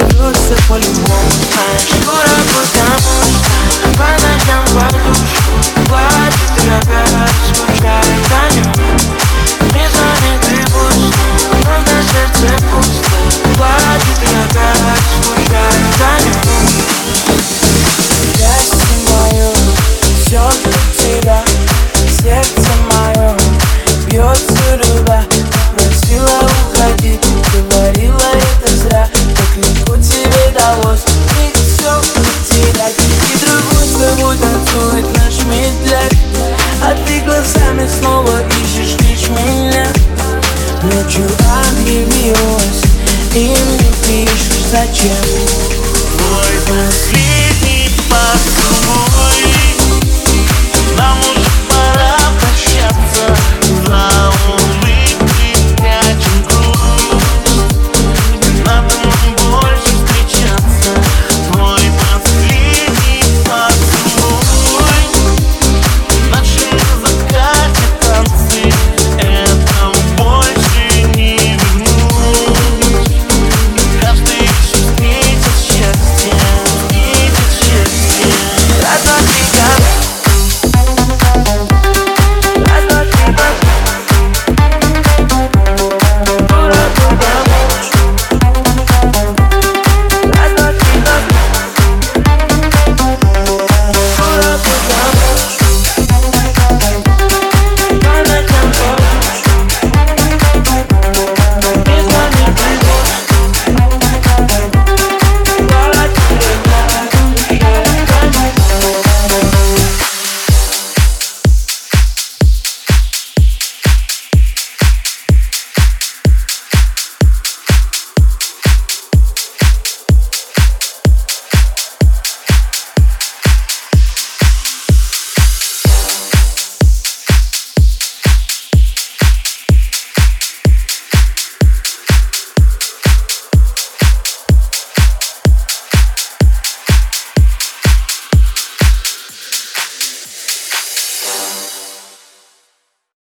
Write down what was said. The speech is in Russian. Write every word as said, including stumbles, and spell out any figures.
вернуться по-любому, знаешь. Скоро потому что по ночам подушку плачет и опять скучает о нем. Не звонит и пусто, вновь на сердце пусто. Плачет и опять скучает о нем. Счастье мое, все для тебя. Сердце мое бьется любя. Просила уходить, говорила это зря. Так легко тебе далось и все потерять. И другой с тобой танцует наш медляк, а ты глазами снова ищешь лишь меня. Ночью объявилась и мне пишешь зачем. Мой последний поцелуй.